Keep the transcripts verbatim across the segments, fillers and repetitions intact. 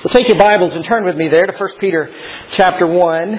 Well, take your Bibles and turn with me there to First Peter chapter one.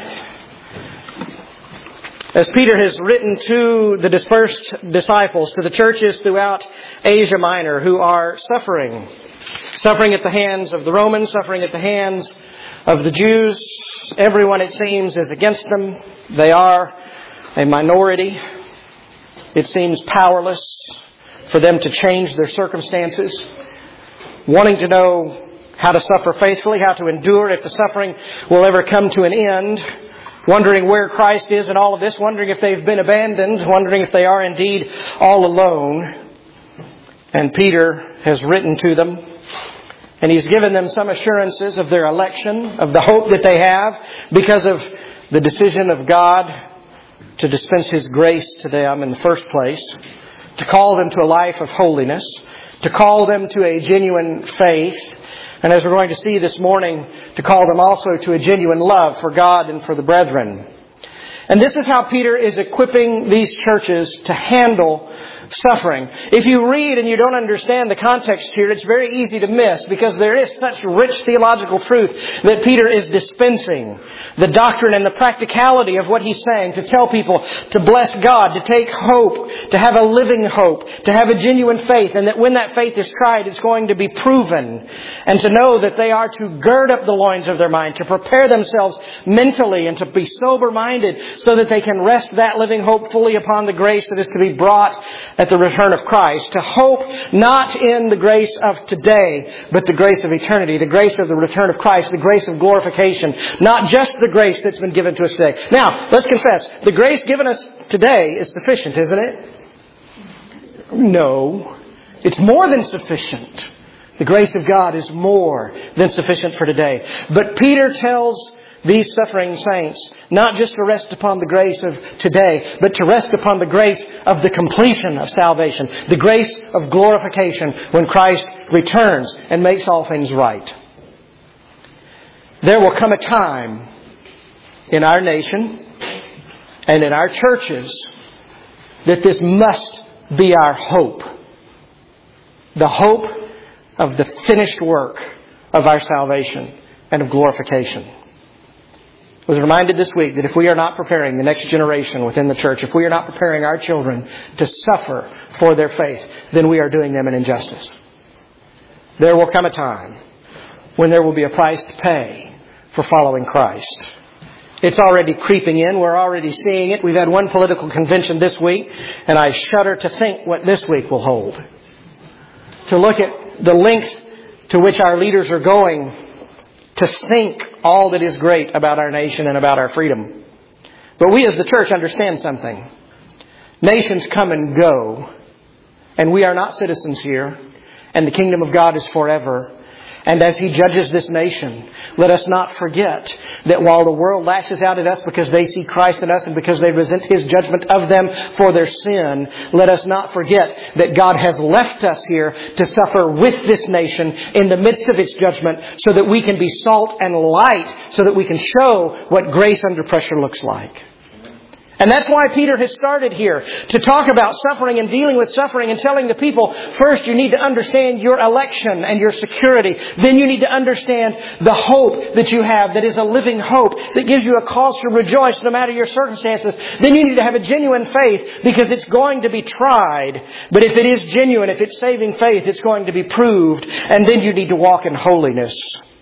As Peter has written to the dispersed disciples, to the churches throughout Asia Minor who are suffering. Suffering at the hands of the Romans, suffering at the hands of the Jews. Everyone, it seems, is against them. They are a minority. It seems powerless for them to change their circumstances. Wanting to know how to suffer faithfully, how to endure if the suffering will ever come to an end. Wondering where Christ is in all of this. Wondering if they've been abandoned. Wondering if they are indeed all alone. And Peter has written to them. And he's given them some assurances of their election, of the hope that they have because of the decision of God to dispense His grace to them in the first place, to call them to a life of holiness, to call them to a genuine faith, and as we're going to see this morning, to call them also to a genuine love for God and for the brethren. And this is how Peter is equipping these churches to handle suffering. If you read and you don't understand the context here, it's very easy to miss because there is such rich theological truth that Peter is dispensing. The doctrine and the practicality of what he's saying to tell people to bless God, to take hope, to have a living hope, to have a genuine faith, and that when that faith is tried, it's going to be proven. And to know that they are to gird up the loins of their mind, to prepare themselves mentally and to be sober-minded so that they can rest that living hope fully upon the grace that is to be brought at the return of Christ. To hope not in the grace of today, but the grace of eternity, the grace of the return of Christ, the grace of glorification, not just the grace that's been given to us today. Now, let's confess, the grace given us today is sufficient, isn't it? No. It's more than sufficient. The grace of God is more than sufficient for today. But Peter tells these suffering saints not just to rest upon the grace of today, but to rest upon the grace of the completion of salvation, the grace of glorification when Christ returns and makes all things right. There will come a time in our nation and in our churches that this must be our hope. The hope of the finished work of our salvation and of glorification. I was reminded this week that if we are not preparing the next generation within the church, if we are not preparing our children to suffer for their faith, then we are doing them an injustice. There will come a time when there will be a price to pay for following Christ. It's already creeping in. We're already seeing it. We've had one political convention this week, and I shudder to think what this week will hold. To look at the length to which our leaders are going to think all that is great about our nation and about our freedom. But we as the church understand something. Nations come and go, and we are not citizens here, and the kingdom of God is forever. And as He judges this nation, let us not forget that while the world lashes out at us because they see Christ in us and because they resent His judgment of them for their sin, let us not forget that God has left us here to suffer with this nation in the midst of its judgment so that we can be salt and light, so that we can show what grace under pressure looks like. And that's why Peter has started here to talk about suffering and dealing with suffering and telling the people, first you need to understand your election and your security. Then you need to understand the hope that you have that is a living hope that gives you a cause to rejoice no matter your circumstances. Then you need to have a genuine faith because it's going to be tried. But if it is genuine, if it's saving faith, it's going to be proved. And then you need to walk in holiness.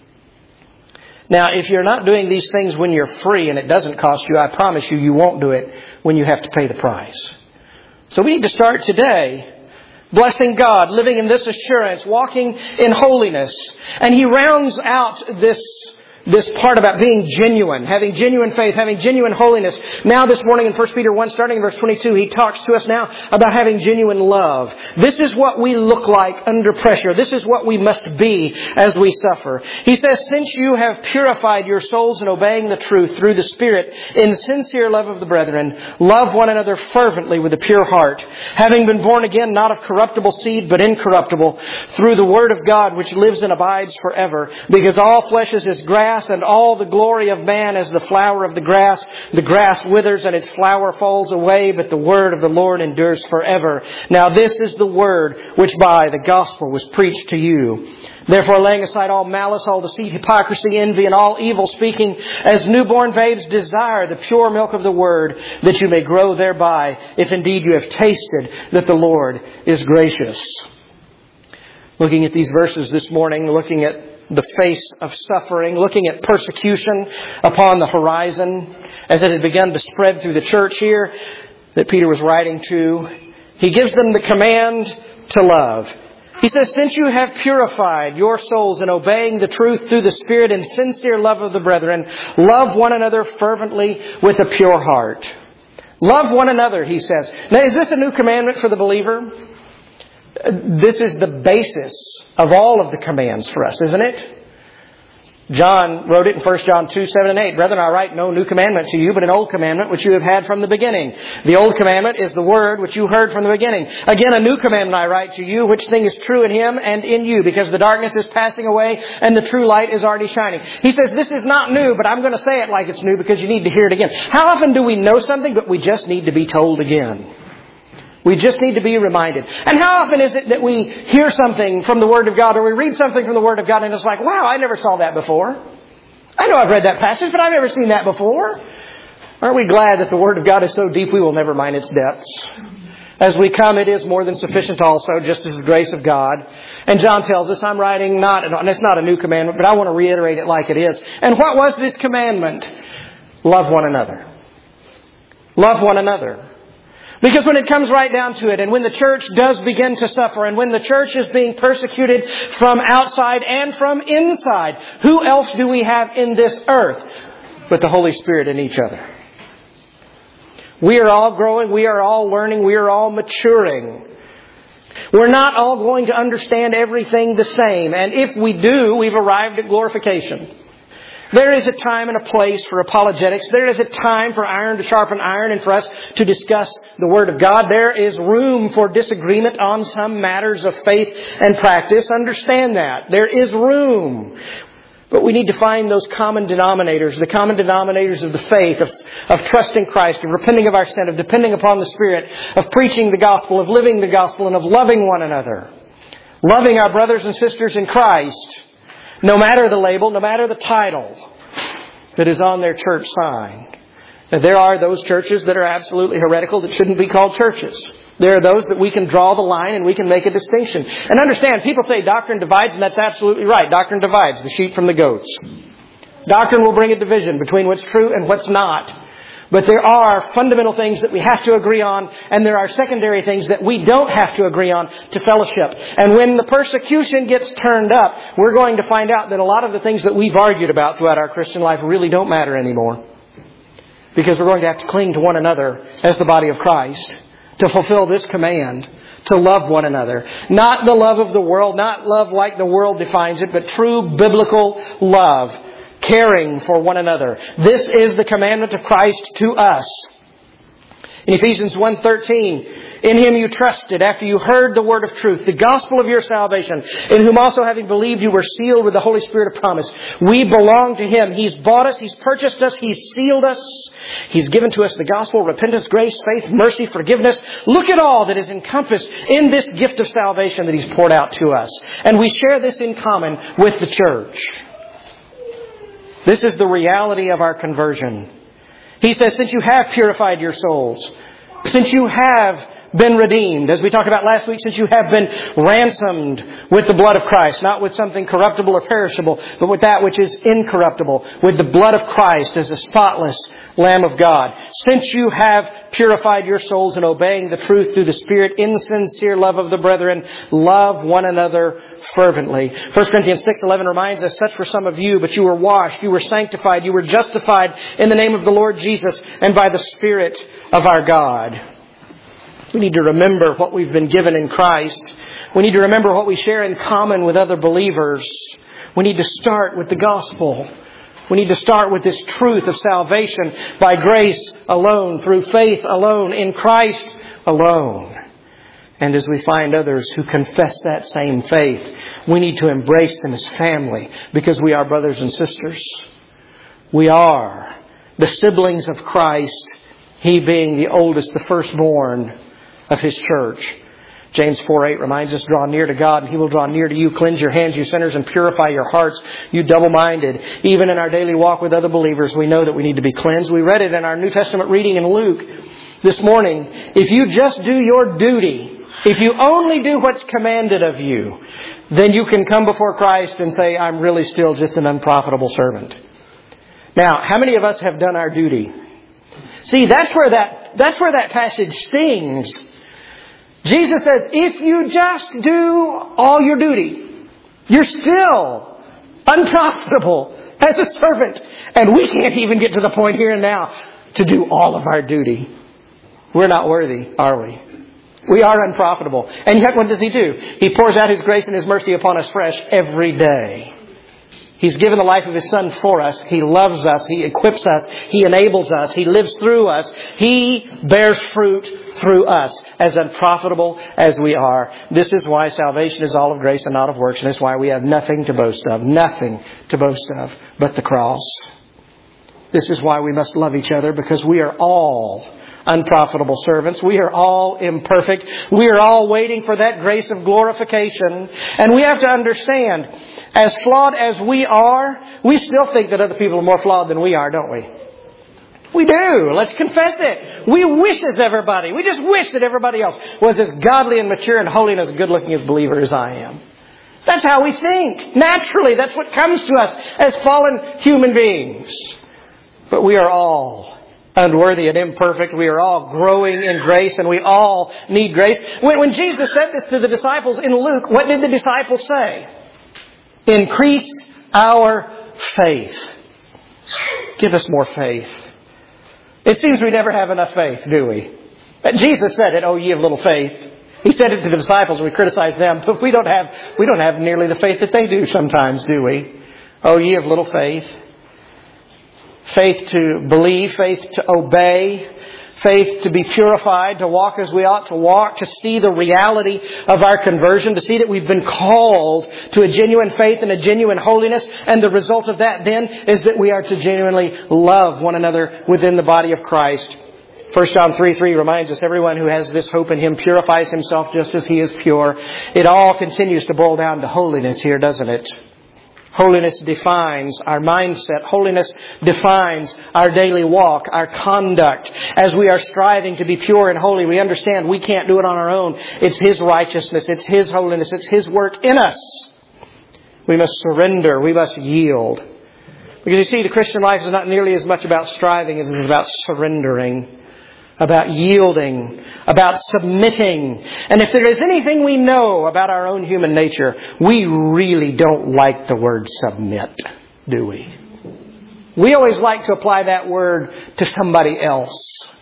Now, if you're not doing these things when you're free and it doesn't cost you, I promise you, you won't do it when you have to pay the price. So we need to start today blessing God, living in this assurance, walking in holiness. And he rounds out this This part about being genuine, having genuine faith, having genuine holiness. Now this morning in First Peter one, starting in verse twenty-two, he talks to us now about having genuine love. This is what we look like under pressure. This is what we must be as we suffer. He says, since you have purified your souls in obeying the truth through the Spirit in sincere love of the brethren, love one another fervently with a pure heart, having been born again, not of corruptible seed, but incorruptible, through the word of God which lives and abides forever, because all flesh is as grass, grass, and all the glory of man as the flower of the grass. The grass withers and its flower falls away, but the word of the Lord endures forever. Now this is the word which by the gospel was preached to you. Therefore, laying aside all malice, all deceit, hypocrisy, envy, and all evil speaking, as newborn babes desire the pure milk of the word, that you may grow thereby, if indeed you have tasted that the Lord is gracious. Looking at these verses this morning, looking at the face of suffering, looking at persecution upon the horizon as it had begun to spread through the church here that Peter was writing to, he gives them the command to love. He says, since you have purified your souls in obeying the truth through the Spirit and sincere love of the brethren, love one another fervently with a pure heart. Love one another, he says. Now, is this a new commandment for the believer? This is the basis of all of the commands for us, isn't it? John wrote it in First John two, seven and eight. Brethren, I write no new commandment to you, but an old commandment which you have had from the beginning. The old commandment is the word which you heard from the beginning. Again, a new commandment I write to you, which thing is true in him and in you, because the darkness is passing away and the true light is already shining. He says this is not new, but I'm going to say it like it's new because you need to hear it again. How often do we know something, but we just need to be told again? We just need to be reminded. And how often is it that we hear something from the Word of God or we read something from the Word of God and it's like, wow, I never saw that before. I know I've read that passage, but I've never seen that before. Aren't we glad that the Word of God is so deep we will never mind its depths? As we come, it is more than sufficient also, just as the grace of God. And John tells us, I'm writing not, and it's not a new commandment, but I want to reiterate it like it is. And what was this commandment? Love one another. Love one another. Because when it comes right down to it, and when the church does begin to suffer, and when the church is being persecuted from outside and from inside, who else do we have in this earth but the Holy Spirit in each other? We are all growing, we are all learning, we are all maturing. We're not all going to understand everything the same, and if we do, we've arrived at glorification. There is a time and a place for apologetics. There is a time for iron to sharpen iron and for us to discuss the Word of God. There is room for disagreement on some matters of faith and practice. Understand that. There is room. But we need to find those common denominators, the common denominators of the faith, of, of trusting Christ, of repenting of our sin, of depending upon the Spirit, of preaching the gospel, of living the gospel, and of loving one another. Loving our brothers and sisters in Christ. No matter the label, no matter the title that is on their church sign. Now, there are those churches that are absolutely heretical that shouldn't be called churches. There are those that we can draw the line and we can make a distinction. And understand, people say doctrine divides, and that's absolutely right. Doctrine divides the sheep from the goats. Doctrine will bring a division between what's true and what's not. But there are fundamental things that we have to agree on, and there are secondary things that we don't have to agree on to fellowship. And when the persecution gets turned up, we're going to find out that a lot of the things that we've argued about throughout our Christian life really don't matter anymore. Because we're going to have to cling to one another as the body of Christ to fulfill this command, to love one another. Not the love of the world, not love like the world defines it, but true biblical love. Caring for one another. This is the commandment of Christ to us. In Ephesians one thirteen, in Him you trusted after you heard the word of truth, the gospel of your salvation, in whom also having believed you were sealed with the Holy Spirit of promise. We belong to Him. He's bought us. He's purchased us. He's sealed us. He's given to us the gospel, repentance, grace, faith, mercy, forgiveness. Look at all that is encompassed in this gift of salvation that He's poured out to us. And we share this in common with the church. This is the reality of our conversion. He says, since you have purified your souls, since you have been redeemed, as we talked about last week, since you have been ransomed with the blood of Christ, not with something corruptible or perishable, but with that which is incorruptible, with the blood of Christ as a spotless Lamb of God. Since you have purified your souls in obeying the truth through the Spirit in sincere love of the brethren, love one another fervently. First Corinthians six eleven reminds us, such were some of you, but you were washed, you were sanctified, you were justified in the name of the Lord Jesus and by the Spirit of our God. We need to remember what we've been given in Christ. We need to remember what we share in common with other believers. We need to start with the gospel. We need to start with this truth of salvation by grace alone, through faith alone, in Christ alone. And as we find others who confess that same faith, we need to embrace them as family because we are brothers and sisters. We are the siblings of Christ, He being the oldest, the firstborn of His church. James four eight reminds us, draw near to God and He will draw near to you. Cleanse your hands, you sinners, and purify your hearts, you double-minded. Even in our daily walk with other believers, we know that we need to be cleansed. We read it in our New Testament reading in Luke this morning. If you just do your duty, if you only do what's commanded of you, then you can come before Christ and say, I'm really still just an unprofitable servant. Now, how many of us have done our duty? See, that's where that, that's where that passage stings. Jesus says, if you just do all your duty, you're still unprofitable as a servant. And we can't even get to the point here and now to do all of our duty. We're not worthy, are we? We are unprofitable. And yet what does He do? He pours out His grace and His mercy upon us fresh every day. He's given the life of His Son for us. He loves us. He equips us. He enables us. He lives through us. He bears fruit through us, as unprofitable as we are. This is why salvation is all of grace and not of works. And it's why we have nothing to boast of. Nothing to boast of but the cross. This is why we must love each other, because we are all unprofitable servants. We are all imperfect. We are all waiting for that grace of glorification. And we have to understand, as flawed as we are, we still think that other people are more flawed than we are, don't we? We do. Let's confess it. We wish as everybody. We just wish that everybody else was as godly and mature and holy and as good looking as believer as I am. That's how we think. Naturally, that's what comes to us as fallen human beings. But we are all unworthy and imperfect. We are all growing in grace, and we all need grace. When, when Jesus said this to the disciples in Luke, what did the disciples say? Increase our faith. Give us more faith. It seems we never have enough faith, do we? But Jesus said it, oh, ye of little faith. He said it to the disciples, and we criticize them, but we don't have, we don't have nearly the faith that they do sometimes, do we? Oh, ye of little faith. Faith to believe, faith to obey, faith to be purified, to walk as we ought to walk, to see the reality of our conversion, to see that we've been called to a genuine faith and a genuine holiness. And the result of that then is that we are to genuinely love one another within the body of Christ. First John three three reminds us, everyone who has this hope in Him purifies himself just as He is pure. It all continues to boil down to holiness here, doesn't it? Holiness defines our mindset. Holiness defines our daily walk, our conduct. As we are striving to be pure and holy, we understand we can't do it on our own. It's His righteousness. It's His holiness. It's His work in us. We must surrender. We must yield. Because you see, the Christian life is not nearly as much about striving as it is about surrendering, about yielding, about submitting. And if there is anything we know about our own human nature, we really don't like the word submit, do we? We always like to apply that word to somebody else.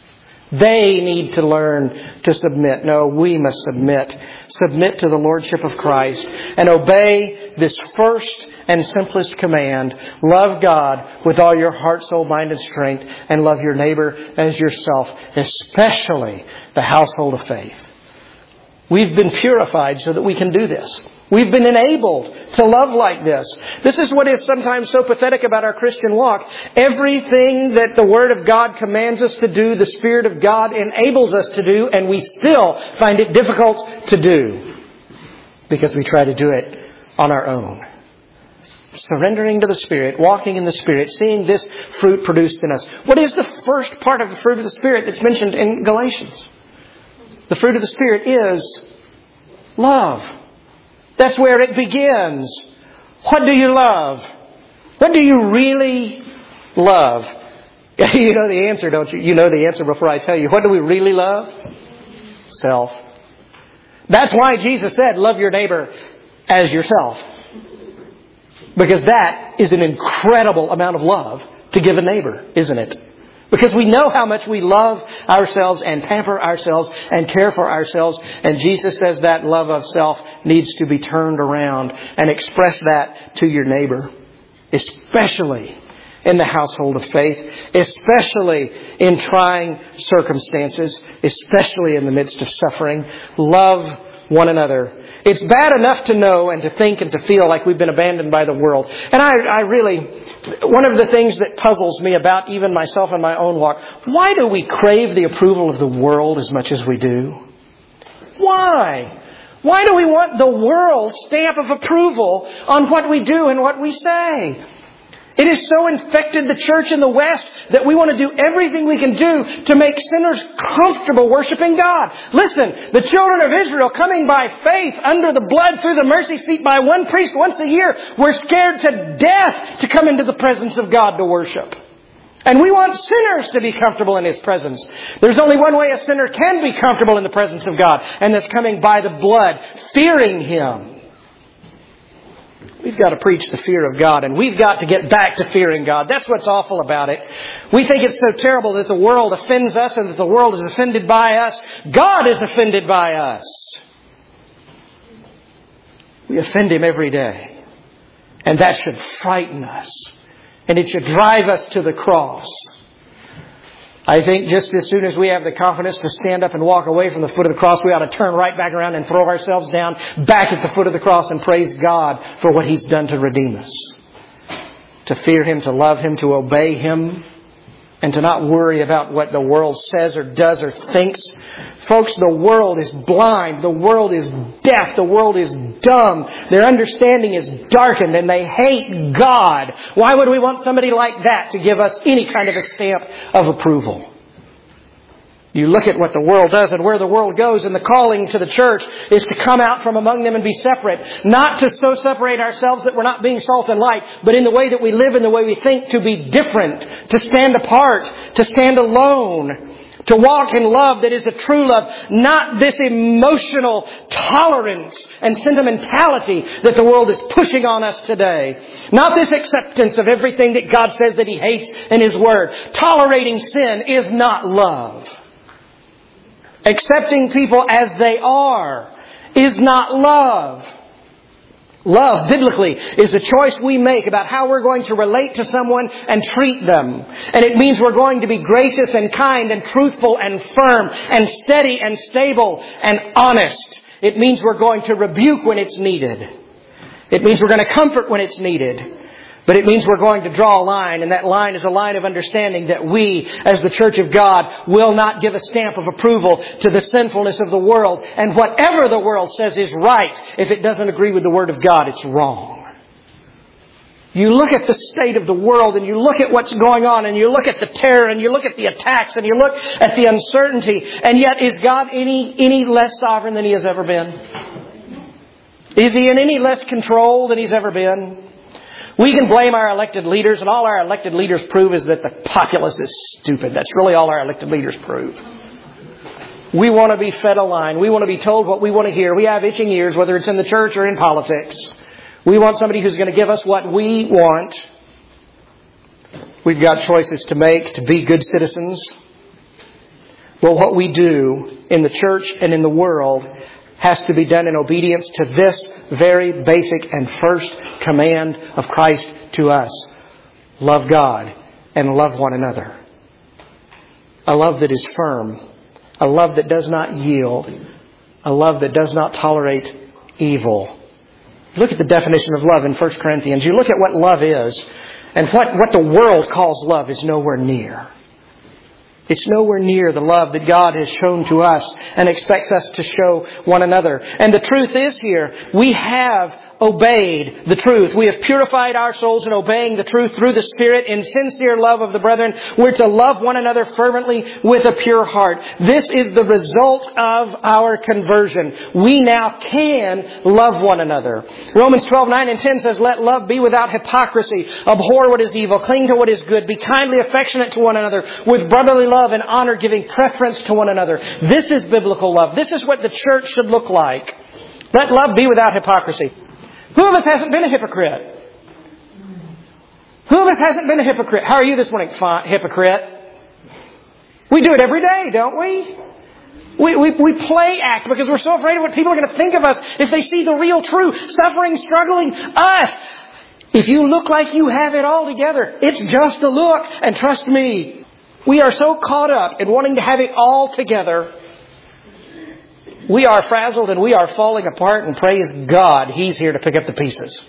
They need to learn to submit. No, we must submit. Submit to the Lordship of Christ and obey this first and simplest command. Love God with all your heart, soul, mind, and strength, and love your neighbor as yourself, especially the household of faith. We've been purified so that we can do this. We've been enabled to love like this. This is what is sometimes so pathetic about our Christian walk. Everything that the Word of God commands us to do, the Spirit of God enables us to do, and we still find it difficult to do because we try to do it on our own. Surrendering to the Spirit, walking in the Spirit, seeing this fruit produced in us. What is the first part of the fruit of the Spirit that's mentioned in Galatians? The fruit of the Spirit is love. That's where it begins. What do you love? What do you really love? You know the answer, don't you? You know the answer before I tell you. What do we really love? Self. That's why Jesus said, love your neighbor as yourself. Because that is an incredible amount of love to give a neighbor, isn't it? Because we know how much we love ourselves and pamper ourselves and care for ourselves. And Jesus says that love of self needs to be turned around and express that to your neighbor. Especially in the household of faith, especially in trying circumstances, especially in the midst of suffering. Love one another. It's bad enough to know and to think and to feel like we've been abandoned by the world. And I, I really, one of the things that puzzles me about even myself in my own walk, why do we crave the approval of the world as much as we do? Why? Why do we want the world's stamp of approval on what we do and what we say? It has so infected the church in the West that we want to do everything we can do to make sinners comfortable worshiping God. Listen, the children of Israel coming by faith under the blood through the mercy seat by one priest once a year were scared to death to come into the presence of God to worship. And we want sinners to be comfortable in His presence. There's only one way a sinner can be comfortable in the presence of God, and that's coming by the blood, fearing Him. We've got to preach the fear of God, and we've got to get back to fearing God. That's what's awful about it. We think it's so terrible that the world offends us and that the world is offended by us. God is offended by us. We offend Him every day. And that should frighten us. And it should drive us to the cross. I think just as soon as we have the confidence to stand up and walk away from the foot of the cross, we ought to turn right back around and throw ourselves down back at the foot of the cross and praise God for what He's done to redeem us. To fear Him, to love Him, to obey Him, and to not worry about what the world says or does or thinks. Folks, the world is blind. The world is deaf. The world is dumb. Their understanding is darkened and they hate God. Why would we want somebody like that to give us any kind of a stamp of approval? You look at what the world does and where the world goes, and the calling to the church is to come out from among them and be separate. Not to so separate ourselves that we're not being salt and light, but in the way that we live, in the way we think, to be different, to stand apart, to stand alone, to walk in love that is a true love, not this emotional tolerance and sentimentality that the world is pushing on us today. Not this acceptance of everything that God says that He hates in His Word. Tolerating sin is not love. Accepting people as they are is not love. Love, biblically, is a choice we make about how we're going to relate to someone and treat them. And it means we're going to be gracious and kind and truthful and firm and steady and stable and honest. It means we're going to rebuke when it's needed. It means we're going to comfort when it's needed. But it means we're going to draw a line, and that line is a line of understanding that we, as the Church of God, will not give a stamp of approval to the sinfulness of the world. And whatever the world says is right, if it doesn't agree with the Word of God, it's wrong. You look at the state of the world, and you look at what's going on, and you look at the terror, and you look at the attacks, and you look at the uncertainty, and yet is God any, any less sovereign than He has ever been? Is He in any less control than He's ever been? We can blame our elected leaders, and all our elected leaders prove is that the populace is stupid. That's really all our elected leaders prove. We want to be fed a line. We want to be told what we want to hear. We have itching ears, whether it's in the church or in politics. We want somebody who's going to give us what we want. We've got choices to make to be good citizens. Well, what we do in the church and in the world has to be done in obedience to this very basic and first command of Christ to us. Love God and love one another. A love that is firm. A love that does not yield. A love that does not tolerate evil. Look at the definition of love in First Corinthians. You look at what love is, and what, what the world calls love is nowhere near. It's nowhere near the love that God has shown to us and expects us to show one another. And the truth is here, we have obeyed the truth. We have purified our souls in obeying the truth through the Spirit in sincere love of the brethren. We're to love one another fervently with a pure heart. This is the result of our conversion. We now can love one another. Romans twelve, nine and ten says, let love be without hypocrisy. Abhor what is evil. Cling to what is good. Be kindly affectionate to one another with brotherly love and honor, giving preference to one another. This is biblical love. This is what the church should look like. Let love be without hypocrisy. Who of us hasn't been a hypocrite? Who of us hasn't been a hypocrite? How are you this morning, hypocrite? We do it every day, don't we? We, we, we play act because we're so afraid of what people are going to think of us if they see the real, true, suffering, struggling us. If you look like you have it all together, it's just a look. And trust me, we are so caught up in wanting to have it all together. We are frazzled and we are falling apart, and praise God, He's here to pick up the pieces.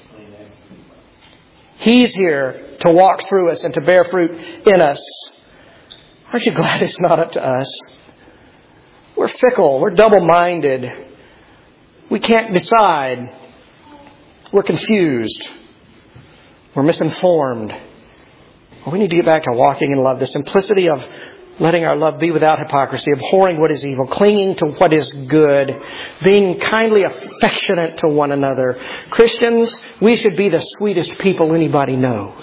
He's here to walk through us and to bear fruit in us. Aren't you glad it's not up to us? We're fickle. We're double-minded. We can't decide. We're confused. We're misinformed. We need to get back to walking in love. The simplicity of letting our love be without hypocrisy, abhorring what is evil, clinging to what is good, being kindly affectionate to one another. Christians, we should be the sweetest people anybody knows.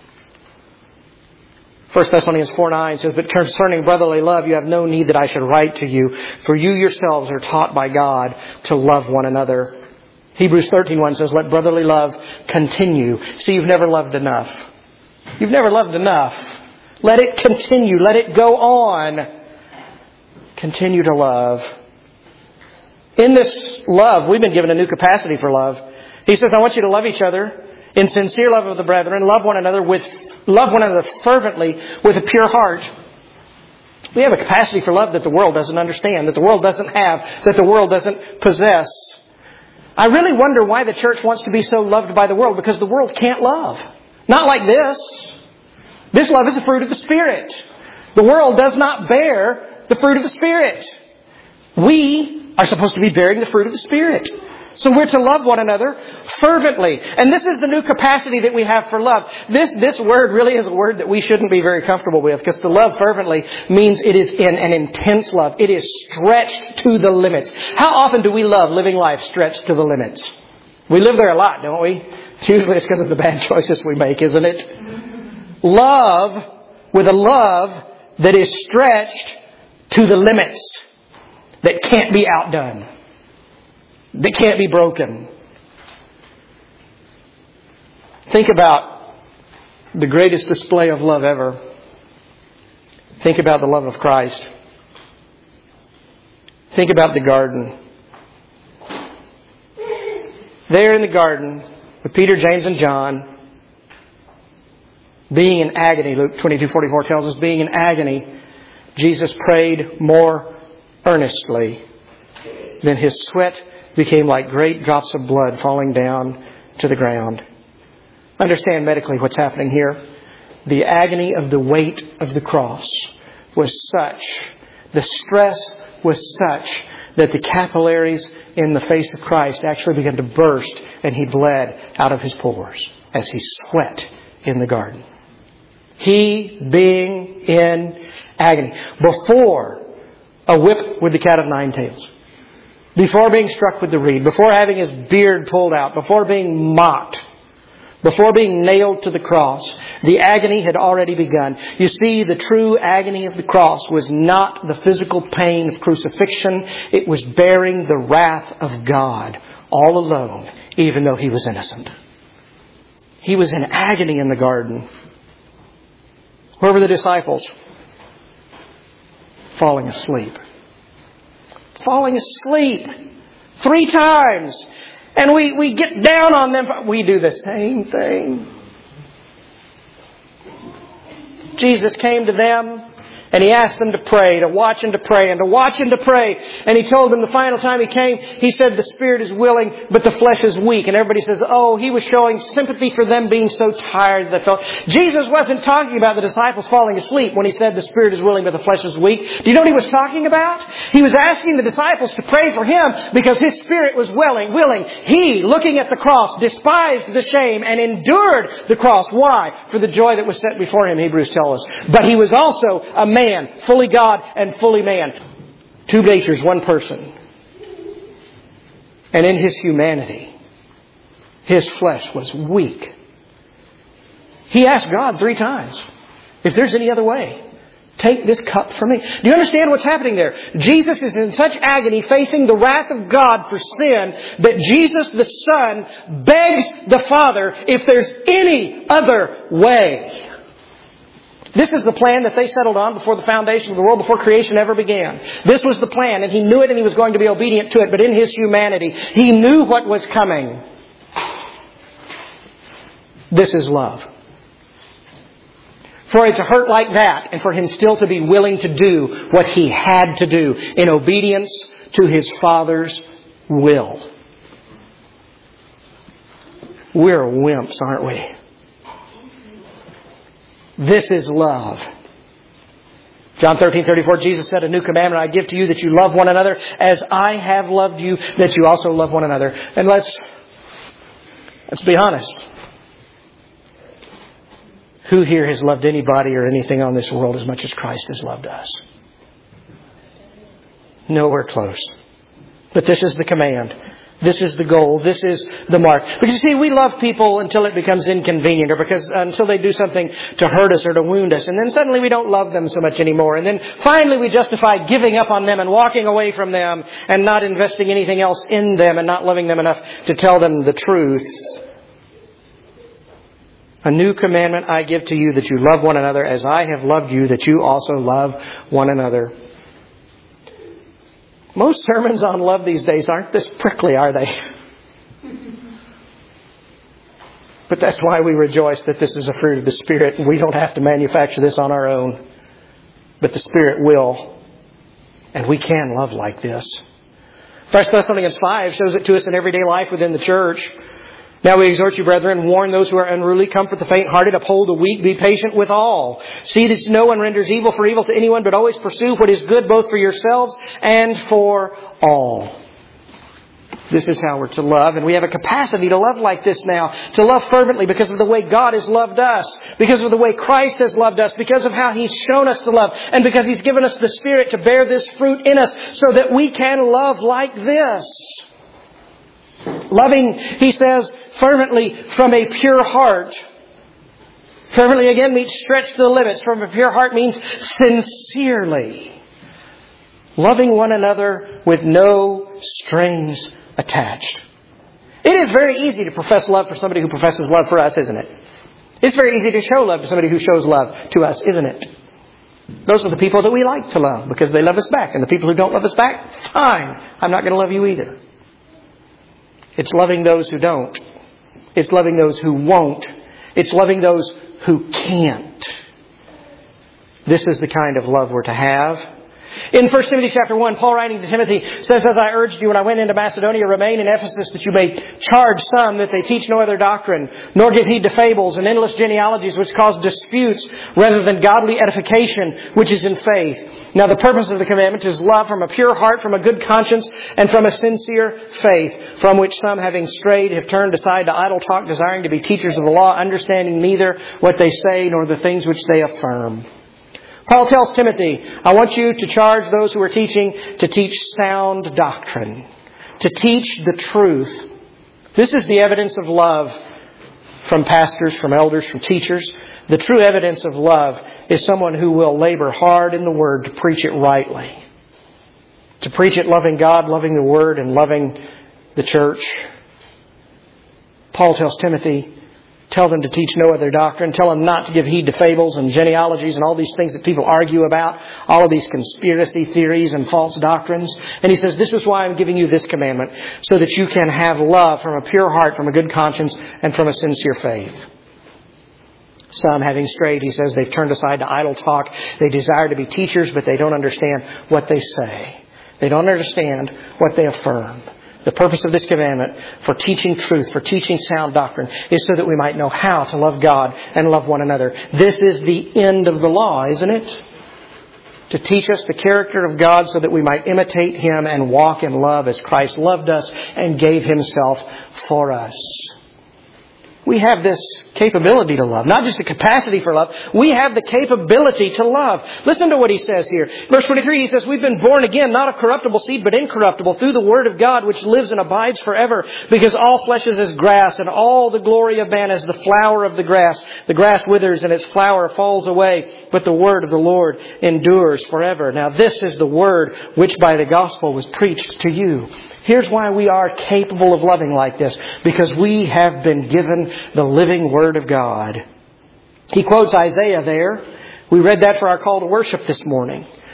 First Thessalonians four nine says, but concerning brotherly love, you have no need that I should write to you, for you yourselves are taught by God to love one another. Hebrews thirteen one says, let brotherly love continue. See, you've never loved enough. You've never loved enough. Let it continue. Let it go on. Continue to love. In this love, we've been given a new capacity for love. He says, I want you to love each other in sincere love of the brethren. Love one another with love one another fervently with a pure heart. We have a capacity for love that the world doesn't understand, that the world doesn't have, that the world doesn't possess. I really wonder why the church wants to be so loved by the world, because the world can't love. Not like this. This love is the fruit of the Spirit. The world does not bear the fruit of the Spirit. We are supposed to be bearing the fruit of the Spirit. So we're to love one another fervently. And this is the new capacity that we have for love. This, this word really is a word that we shouldn't be very comfortable with, because to love fervently means it is in an intense love. It is stretched to the limits. How often do we love living life stretched to the limits? We live there a lot, don't we? Usually it's because of the bad choices we make, isn't it? Love with a love that is stretched to the limits, that can't be outdone, that can't be broken. Think about the greatest display of love ever. Think about the love of Christ. Think about the garden. There in the garden with Peter, James, and John, being in agony, Luke twenty-two forty-four tells us, being in agony, Jesus prayed more earnestly. Then His sweat became like great drops of blood falling down to the ground. Understand medically what's happening here. The agony of the weight of the cross was such, the stress was such, that the capillaries in the face of Christ actually began to burst, and He bled out of His pores as He sweat in the garden. He being in agony. Before a whip with the cat of nine tails. Before being struck with the reed. Before having His beard pulled out. Before being mocked. Before being nailed to the cross. The agony had already begun. You see, the true agony of the cross was not the physical pain of crucifixion. It was bearing the wrath of God all alone, even though He was innocent. He was in agony in the garden. Where were the disciples? Falling asleep. Falling asleep. Three times. And we, we get down on them. We do the same thing. Jesus came to them and He asked them to pray, to watch and to pray, and to watch and to pray. And He told them the final time He came, He said, the spirit is willing, but the flesh is weak. And everybody says, oh, He was showing sympathy for them being so tired that they felt. Jesus wasn't talking about the disciples falling asleep when He said the spirit is willing, but the flesh is weak. Do you know what He was talking about? He was asking the disciples to pray for Him because His spirit was willing. willing. He, looking at the cross, despised the shame and endured the cross. Why? For the joy that was set before Him, Hebrews tell us. But He was also a man, fully God and fully man. Two natures, one person. And in His humanity, His flesh was weak. He asked God three times, if there's any other way, take this cup from me. Do you understand what's happening there? Jesus is in such agony facing the wrath of God for sin that Jesus the Son begs the Father if there's any other way. This is the plan that they settled on before the foundation of the world, before creation ever began. This was the plan, and He knew it and He was going to be obedient to it. But in His humanity, He knew what was coming. This is love. For it to hurt like that, and for Him still to be willing to do what He had to do in obedience to His Father's will. We're wimps, aren't we? This is love. John thirteen thirty-four, Jesus said, "A new commandment I give to you, that you love one another as I have loved you, that you also love one another." And let's, let's be honest. Who here has loved anybody or anything on this world as much as Christ has loved us? Nowhere close. But this is the command. This is the goal. This is the mark. Because you see, we love people until it becomes inconvenient, or because until they do something to hurt us or to wound us. And then suddenly we don't love them so much anymore. And then finally we justify giving up on them and walking away from them and not investing anything else in them and not loving them enough to tell them the truth. A new commandment I give to you, that you love one another as I have loved you, that you also love one another. Most sermons on love these days aren't this prickly, are they? But that's why we rejoice that this is a fruit of the Spirit, and we don't have to manufacture this on our own. But the Spirit will. And we can love like this. First Thessalonians five shows it to us in everyday life within the church. Now we exhort you, brethren, warn those who are unruly, comfort the faint-hearted, uphold the weak, be patient with all. See that no one renders evil for evil to anyone, but always pursue what is good both for yourselves and for all. This is how we're to love, and we have a capacity to love like this now, to love fervently because of the way God has loved us, because of the way Christ has loved us, because of how He's shown us to love, and because He's given us the Spirit to bear this fruit in us so that we can love like this. Loving, he says, fervently from a pure heart. Fervently again means stretched to the limits. From a pure heart means sincerely. Loving one another with no strings attached. It is very easy to profess love for somebody who professes love for us, isn't it? It's very easy to show love to somebody who shows love to us, isn't it? Those are the people that we like to love because they love us back. And the people who don't love us back, fine, I'm not going to love you either. It's loving those who don't. It's loving those who won't. It's loving those who can't. This is the kind of love we're to have. In First Timothy chapter one, Paul writing to Timothy says, "As I urged you when I went into Macedonia, remain in Ephesus, that you may charge some that they teach no other doctrine, nor give heed to fables and endless genealogies which cause disputes, rather than godly edification which is in faith. Now the purpose of the commandment is love from a pure heart, from a good conscience, and from a sincere faith, from which some, having strayed, have turned aside to idle talk, desiring to be teachers of the law, understanding neither what they say nor the things which they affirm." Paul tells Timothy, I want you to charge those who are teaching to teach sound doctrine, to teach the truth. This is the evidence of love from pastors, from elders, from teachers. The true evidence of love is someone who will labor hard in the Word to preach it rightly. To preach it loving God, loving the Word, and loving the church. Paul tells Timothy, tell them to teach no other doctrine. Tell them not to give heed to fables and genealogies and all these things that people argue about. All of these conspiracy theories and false doctrines. And he says, this is why I'm giving you this commandment. So that you can have love from a pure heart, from a good conscience, and from a sincere faith. Some, having strayed, he says, they've turned aside to idle talk. They desire to be teachers, but they don't understand what they say. They don't understand what they affirm. The purpose of this commandment for teaching truth, for teaching sound doctrine, is so that we might know how to love God and love one another. This is the end of the law, isn't it? To teach us the character of God so that we might imitate Him and walk in love as Christ loved us and gave Himself for us. We have this capability to love. Not just the capacity for love. We have the capability to love. Listen to what he says here. Verse twenty-three, he says, we've been born again, not of corruptible seed, but incorruptible, through the Word of God, which lives and abides forever. Because all flesh is as grass, and all the glory of man as the flower of the grass. The grass withers and its flower falls away, but the Word of the Lord endures forever. Now this is the Word which by the gospel was preached to you. Here's why we are capable of loving like this. Because we have been given the living Word of God. He quotes Isaiah there. We read that for our call to worship this morning.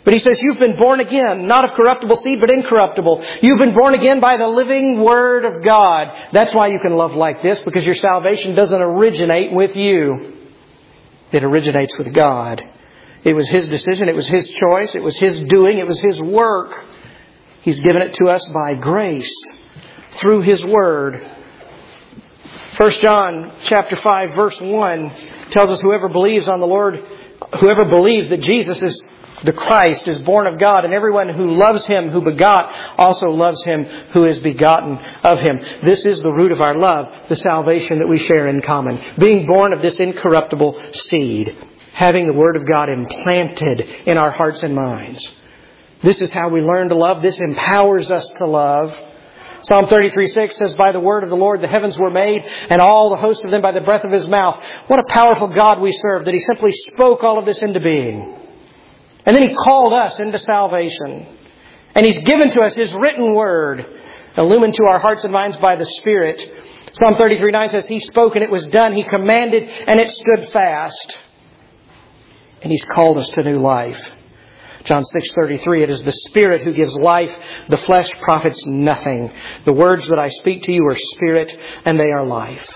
But He says, you've been born again, not of corruptible seed, but incorruptible. You've been born again by the living Word of God. That's why you can love like this, because your salvation doesn't originate with you. It originates with God. It was His decision. It was His choice. It was His doing. It was His work. He's given it to us by grace through His Word. First John chapter five verse one tells us whoever believes on the Lord, whoever believes that Jesus is the Christ is born of God, and everyone who loves Him who begot also loves Him who is begotten of Him. This is the root of our love, the salvation that we share in common. Being born of this incorruptible seed, having the Word of God implanted in our hearts and minds. This is how we learn to love. This empowers us to love. Psalm thirty-three six says, by the word of the Lord the heavens were made, and all the host of them by the breath of His mouth. What a powerful God we serve, that He simply spoke all of this into being. And then He called us into salvation. And He's given to us His written Word, illumined to our hearts and minds by the Spirit. Psalm thirty-three nine says, He spoke and it was done. He commanded and it stood fast. And He's called us to new life. John six thirty-three, it is the Spirit who gives life. The flesh profits nothing. The words that I speak to you are spirit and they are life.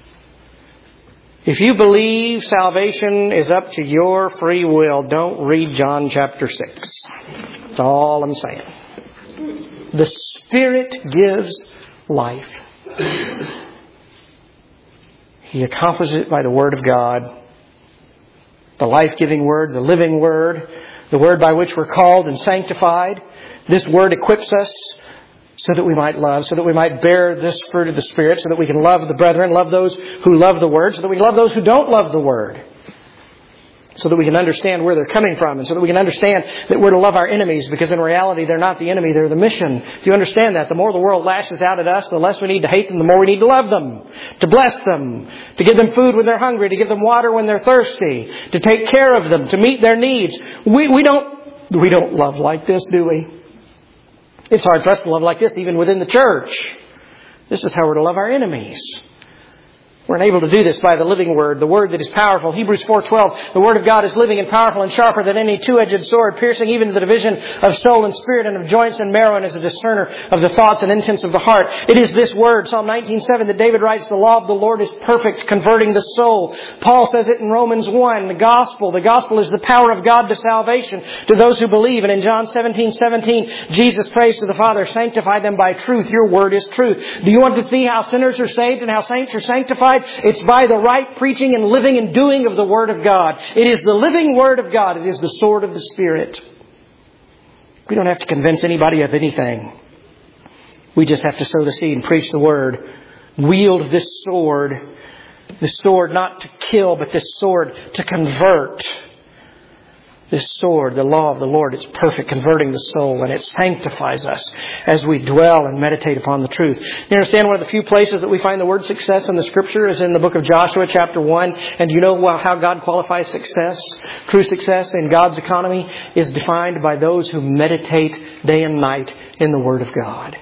If you believe salvation is up to your free will, don't read John chapter six. That's all I'm saying. The Spirit gives life. He accomplishes it by the Word of God. The life-giving Word, the living Word, the Word by which we're called and sanctified. This Word equips us so that we might love, so that we might bear this fruit of the Spirit, so that we can love the brethren, love those who love the Word, so that we can love those who don't love the Word. So that we can understand where they're coming from, and so that we can understand that we're to love our enemies, because in reality they're not the enemy, they're the mission. Do you understand that? The more the world lashes out at us, the less we need to hate them, the more we need to love them, to bless them, to give them food when they're hungry, to give them water when they're thirsty, to take care of them, to meet their needs. We, we don't, we don't love like this, do we? It's hard for us to love like this even within the church. This is how we're to love our enemies. We're able to do this by the living Word, the Word that is powerful. Hebrews four twelve, the Word of God is living and powerful and sharper than any two-edged sword, piercing even to the division of soul and spirit and of joints and marrow, and is a discerner of the thoughts and intents of the heart. It is this Word, Psalm nineteen seven, that David writes, the law of the Lord is perfect, converting the soul. Paul says it in Romans one, the gospel. The gospel is the power of God to salvation to those who believe. And in John seventeen seventeen, Jesus prays to the Father, sanctify them by truth. Your Word is truth. Do you want to see how sinners are saved and how saints are sanctified? It's by the right preaching and living and doing of the Word of God. It is the living Word of God. It is the sword of the Spirit. We don't have to convince anybody of anything. We just have to sow the seed and preach the Word. Wield this sword. This sword not to kill, but this sword to convert. This sword, the law of the Lord, it's perfect, converting the soul, and it sanctifies us as we dwell and meditate upon the truth. You understand one of the few places that we find the word success in the Scripture is in the book of Joshua, chapter one. And you know how God qualifies success? True success in God's economy is defined by those who meditate day and night in the Word of God.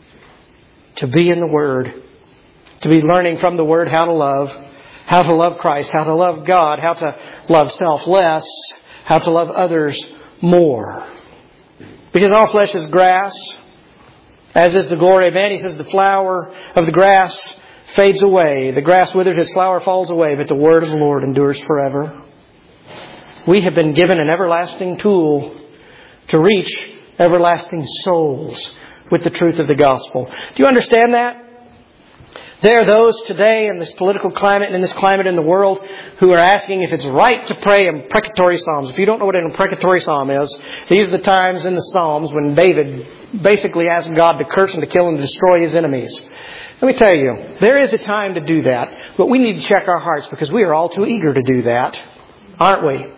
To be in the Word, to be learning from the Word how to love, how to love Christ, how to love God, how to love self less, how to love others more. Because all flesh is grass, as is the glory of man. He says the flower of the grass fades away. The grass withers, its flower falls away, but the word of the Lord endures forever. We have been given an everlasting tool to reach everlasting souls with the truth of the gospel. Do you understand that? There are those today in this political climate and in this climate in the world who are asking if it's right to pray imprecatory psalms. If you don't know what an imprecatory psalm is, these are the times in the Psalms when David basically asked God to curse and to kill and to destroy his enemies. Let me tell you, there is a time to do that, but we need to check our hearts because we are all too eager to do that, aren't we?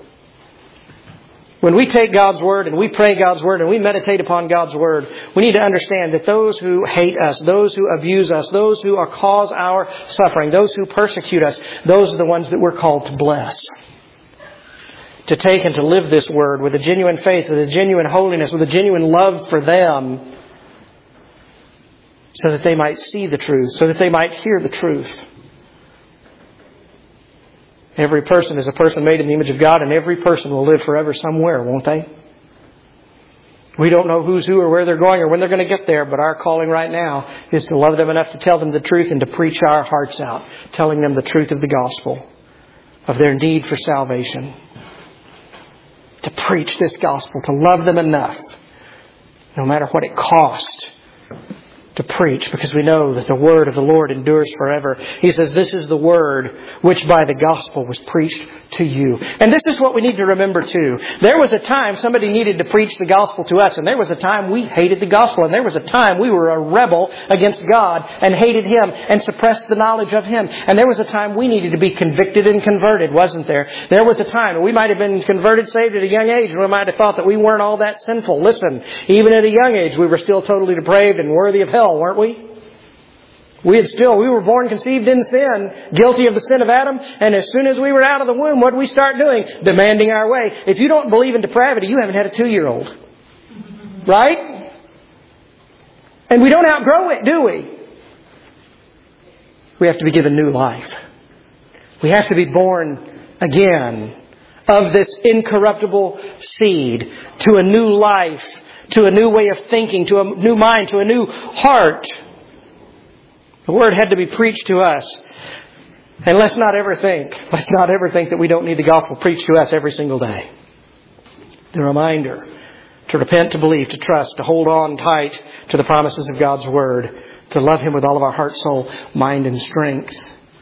When we take God's Word and we pray God's Word and we meditate upon God's Word, we need to understand that those who hate us, those who abuse us, those who are cause our suffering, those who persecute us, those are the ones that we're called to bless. To take and to live this Word with a genuine faith, with a genuine holiness, with a genuine love for them, so that they might see the truth, so that they might hear the truth. Every person is a person made in the image of God, and every person will live forever somewhere, won't they? We don't know who's who or where they're going or when they're going to get there, but our calling right now is to love them enough to tell them the truth and to preach our hearts out, telling them the truth of the gospel, of their need for salvation. To preach this gospel, to love them enough, no matter what it costs, to preach, because we know that the word of the Lord endures forever. He says, this is the word which by the gospel was preached to you. And this is what we need to remember too. There was a time somebody needed to preach the gospel to us, and there was a time we hated the gospel, and there was a time we were a rebel against God and hated Him and suppressed the knowledge of Him. And there was a time we needed to be convicted and converted, wasn't there? There was a time, and we might have been converted, saved at a young age, and we might have thought that we weren't all that sinful. Listen, even at a young age, we were still totally depraved and worthy of hell, weren't we? We had still, we were born conceived in sin, guilty of the sin of Adam, and as soon as we were out of the womb, what did we start doing? Demanding our way. If you don't believe in depravity, you haven't had a two-year-old. Right? And we don't outgrow it, do we? We have to be given new life. We have to be born again of this incorruptible seed to a new life, to a new way of thinking, to a new mind, to a new heart. The Word had to be preached to us. And let's not ever think, let's not ever think that we don't need the gospel preached to us every single day. The reminder to repent, to believe, to trust, to hold on tight to the promises of God's Word, to love Him with all of our heart, soul, mind, and strength.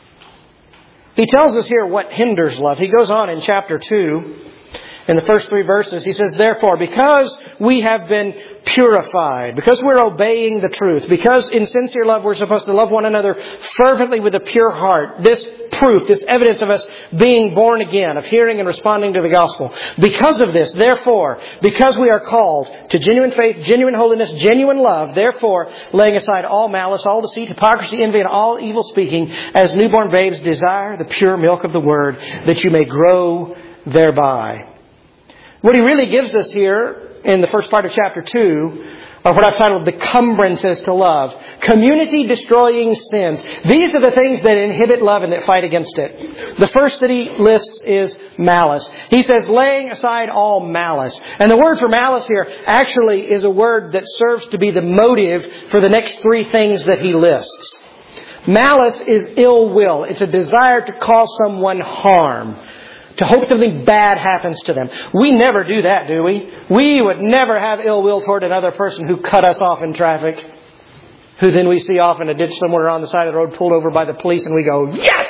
He tells us here what hinders love. He goes on in chapter two. In the first three verses, he says, therefore, because we have been purified, because we're obeying the truth, because in sincere love we're supposed to love one another fervently with a pure heart, this proof, this evidence of us being born again, of hearing and responding to the gospel. Because of this, therefore, because we are called to genuine faith, genuine holiness, genuine love, therefore, laying aside all malice, all deceit, hypocrisy, envy, and all evil speaking, as newborn babes desire the pure milk of the Word, that you may grow thereby. What he really gives us here in the first part of chapter two are what I've titled the cumbrances to love. Community-destroying sins. These are the things that inhibit love and that fight against it. The first that he lists is malice. He says, laying aside all malice. And the word for malice here actually is a word that serves to be the motive for the next three things that he lists. Malice is ill will. It's a desire to cause someone harm, to hope something bad happens to them. We never do that, do we? We would never have ill will toward another person who cut us off in traffic, who then we see off in a ditch somewhere on the side of the road, pulled over by the police, and we go, yes!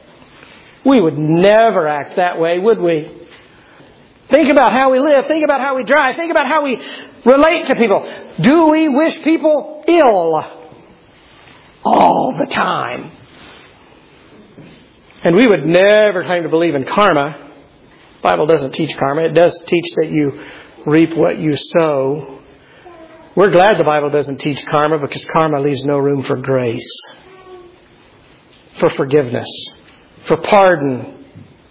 We would never act that way, would we? Think about how we live. Think about how we drive. Think about how we relate to people. Do we wish people ill all the time? And we would never claim to believe in karma. The Bible doesn't teach karma. It does teach that you reap what you sow. We're glad the Bible doesn't teach karma, because karma leaves no room for grace, for forgiveness, for pardon,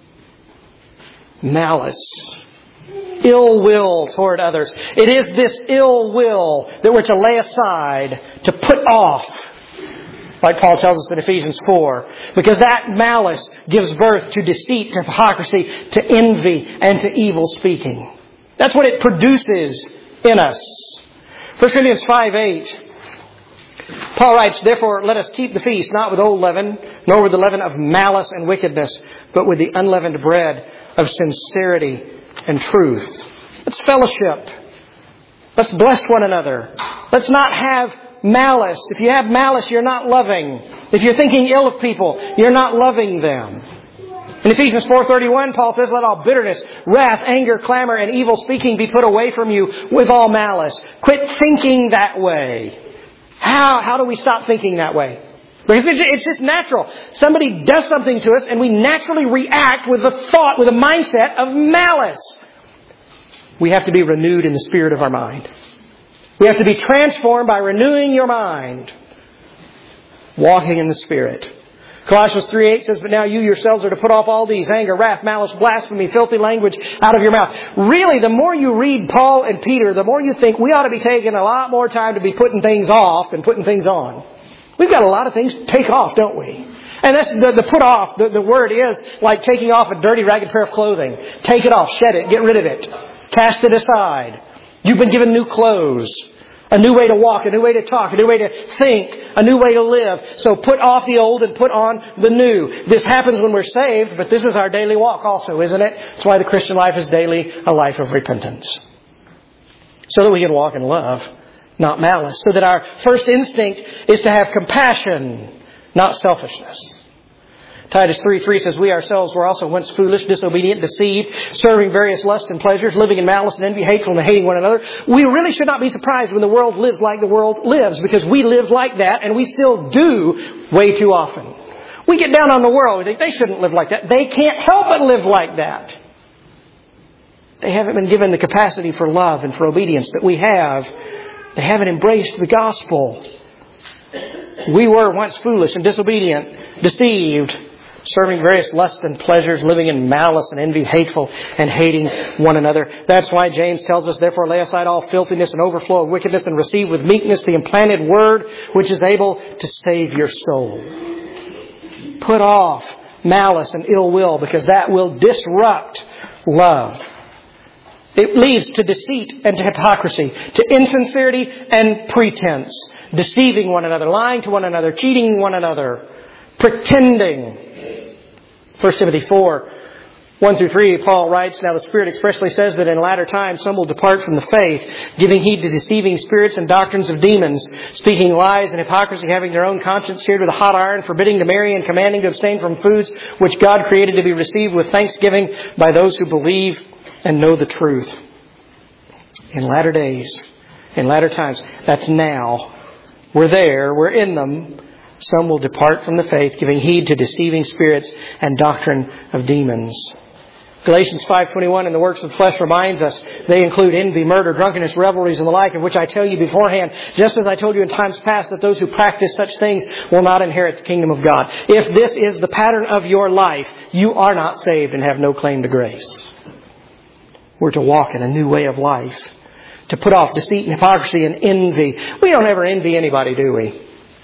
malice, ill will toward others. It is this ill will that we're to lay aside, to put off, like Paul tells us in Ephesians four. Because that malice gives birth to deceit, to hypocrisy, to envy, and to evil speaking. That's what it produces in us. First Corinthians five eight. Paul writes, therefore let us keep the feast, not with old leaven, nor with the leaven of malice and wickedness, but with the unleavened bread of sincerity and truth. Let's fellowship. Let's bless one another. Let's not have malice. If you have malice, you're not loving. If you're thinking ill of people, you're not loving them. In Ephesians four thirty-one, Paul says, let all bitterness, wrath, anger, clamor, and evil speaking be put away from you with all malice. Quit thinking that way. How, how do we stop thinking that way? Because it's just natural. Somebody does something to us and we naturally react with a thought, with a mindset of malice. We have to be renewed in the spirit of our mind. We have to be transformed by renewing your mind. Walking in the Spirit. Colossians three eight says, but now you yourselves are to put off all these: anger, wrath, malice, blasphemy, filthy language out of your mouth. Really, the more you read Paul and Peter, the more you think we ought to be taking a lot more time to be putting things off than putting things on. We've got a lot of things to take off, don't we? And that's the, the put off, the, the word is like taking off a dirty, ragged pair of clothing. Take it off, shed it, get rid of it. Cast it aside. You've been given new clothes, a new way to walk, a new way to talk, a new way to think, a new way to live. So put off the old and put on the new. This happens when we're saved, but this is our daily walk also, isn't it? That's why the Christian life is daily a life of repentance. So that we can walk in love, not malice. So that our first instinct is to have compassion, not selfishness. Titus three three says, we ourselves were also once foolish, disobedient, deceived, serving various lusts and pleasures, living in malice and envy, hateful and hating one another. We really should not be surprised when the world lives like the world lives, because we live like that, and we still do way too often. We get down on the world. We think they shouldn't live like that. They can't help but live like that. They haven't been given the capacity for love and for obedience that we have. They haven't embraced the gospel. We were once foolish and disobedient, deceived, serving various lusts and pleasures, living in malice and envy, hateful and hating one another. That's why James tells us, therefore lay aside all filthiness and overflow of wickedness and receive with meekness the implanted word which is able to save your soul. Put off malice and ill will, because that will disrupt love. It leads to deceit and to hypocrisy, to insincerity and pretense, deceiving one another, lying to one another, cheating one another, pretending. First Timothy four, one through three, Paul writes, now the Spirit expressly says that in latter times some will depart from the faith, giving heed to deceiving spirits and doctrines of demons, speaking lies and hypocrisy, having their own conscience seared with a hot iron, forbidding to marry and commanding to abstain from foods which God created to be received with thanksgiving by those who believe and know the truth. In latter days, in latter times, that's now. We're there, we're in them. Some will depart from the faith, giving heed to deceiving spirits and doctrine of demons. Galatians five twenty-one, and the works of the flesh reminds us they include envy, murder, drunkenness, revelries, and the like, of which I tell you beforehand, just as I told you in times past, that those who practice such things will not inherit the kingdom of God. If this is the pattern of your life, you are not saved and have no claim to grace. We're to walk in a new way of life, to put off deceit and hypocrisy and envy. We don't ever envy anybody, do we?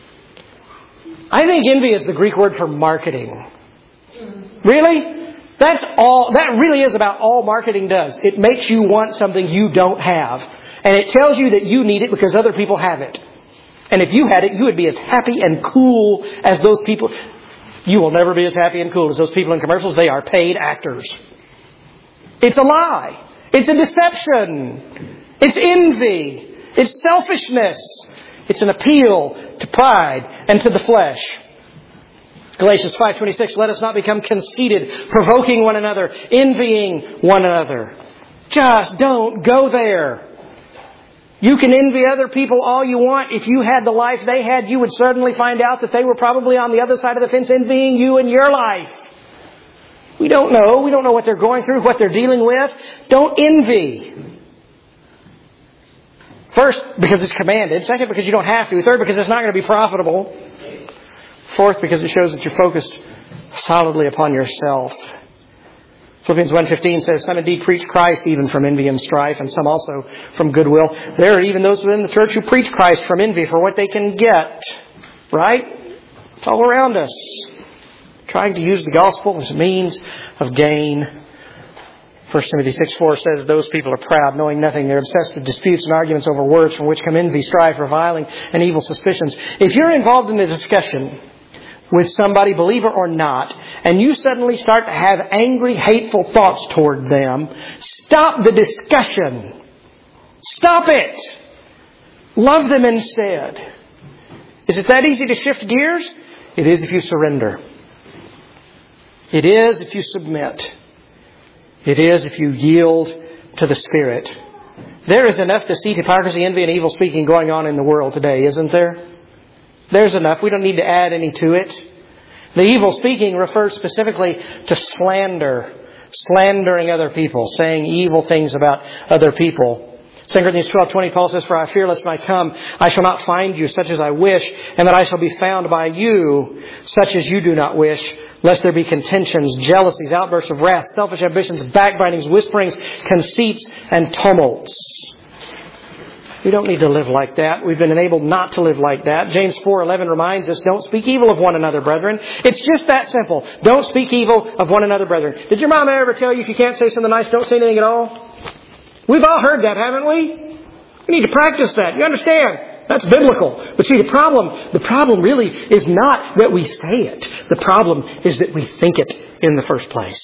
I think envy is the Greek word for marketing. Really? That's all, that really is about all marketing does. It makes you want something you don't have. And it tells you that you need it because other people have it. And if you had it, you would be as happy and cool as those people. You will never be as happy and cool as those people in commercials. They are paid actors. It's a lie. It's a deception. It's envy. It's selfishness. It's an appeal to pride and to the flesh. Galatians five twenty-six, let us not become conceited, provoking one another, envying one another. Just don't go there. You can envy other people all you want. If you had the life they had, you would certainly find out that they were probably on the other side of the fence envying you in your life. We don't know. We don't know what they're going through, what they're dealing with. Don't envy. First, because it's commanded. Second, because you don't have to. Third, because it's not going to be profitable. Fourth, because it shows that you're focused solidly upon yourself. Philippians one fifteen says, some indeed preach Christ even from envy and strife, and some also from goodwill. There are even those within the church who preach Christ from envy for what they can get. Right? It's all around us. Trying to use the gospel as a means of gain. First Timothy six four says, those people are proud, knowing nothing. They're obsessed with disputes and arguments over words from which come envy, strife, reviling, and evil suspicions. If you're involved in a discussion with somebody, believer or not, and you suddenly start to have angry, hateful thoughts toward them, stop the discussion. Stop it. Love them instead. Is it that easy to shift gears? It is if you surrender. It is if you submit. It is if you yield to the Spirit. There is enough deceit, hypocrisy, envy, and evil speaking going on in the world today, isn't there? There's enough. We don't need to add any to it. The evil speaking refers specifically to slander. Slandering other people. Saying evil things about other people. Second Corinthians twelve twenty, Paul says, for I fear lest when I come, I shall not find you such as I wish, and that I shall be found by you such as you do not wish, lest there be contentions, jealousies, outbursts of wrath, selfish ambitions, backbitings, whisperings, conceits, and tumults. We don't need to live like that. We've been enabled not to live like that. James four eleven reminds us, don't speak evil of one another, brethren. It's just that simple. Don't speak evil of one another, brethren. Did your mama ever tell you if you can't say something nice, don't say anything at all? We've all heard that, haven't we? We need to practice that. You understand? That's biblical. But see, the problem, the problem really is not that we say it. The problem is that we think it in the first place.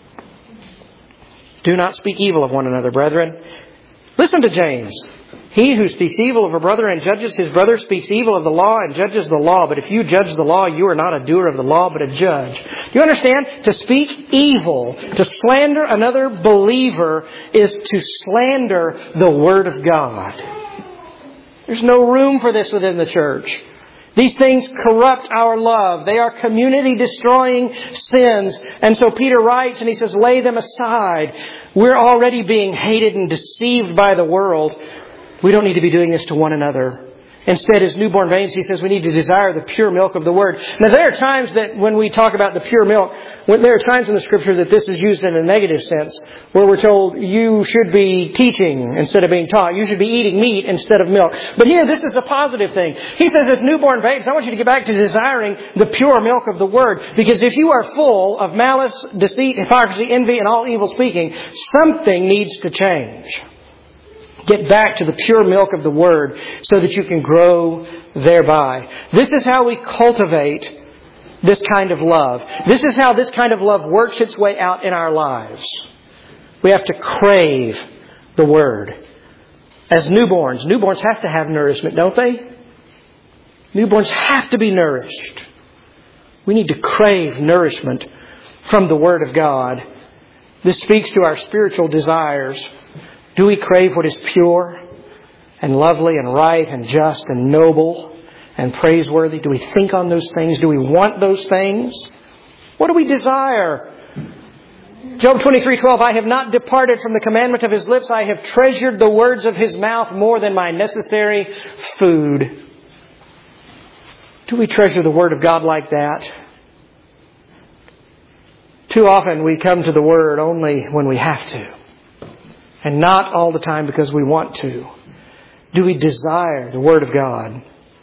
Do not speak evil of one another, brethren. Listen to James. He who speaks evil of a brother and judges his brother speaks evil of the law and judges the law. But if you judge the law, you are not a doer of the law, but a judge. Do you understand? To speak evil, to slander another believer, is to slander the Word of God. There's no room for this within the church. These things corrupt our love. They are community-destroying sins. And so Peter writes and he says, lay them aside. We're already being hated and deceived by the world. We don't need to be doing this to one another. Instead, as newborn babes, he says we need to desire the pure milk of the Word. Now, there are times that when we talk about the pure milk, when there are times in the Scripture that this is used in a negative sense, where we're told you should be teaching instead of being taught. You should be eating meat instead of milk. But here, this is a positive thing. He says, as newborn babes, I want you to get back to desiring the pure milk of the Word. Because if you are full of malice, deceit, hypocrisy, envy, and all evil speaking, something needs to change. Get back to the pure milk of the Word so that you can grow thereby. This is how we cultivate this kind of love. This is how this kind of love works its way out in our lives. We have to crave the Word. As newborns, newborns have to have nourishment, don't they? Newborns have to be nourished. We need to crave nourishment from the Word of God. This speaks to our spiritual desires. Do we crave what is pure and lovely and right and just and noble and praiseworthy? Do we think on those things? Do we want those things? What do we desire? Job twenty-three twelve, I have not departed from the commandment of His lips. I have treasured the words of His mouth more than my necessary food. Do we treasure the Word of God like that? Too often we come to the Word only when we have to. And not all the time because we want to. Do we desire the Word of God?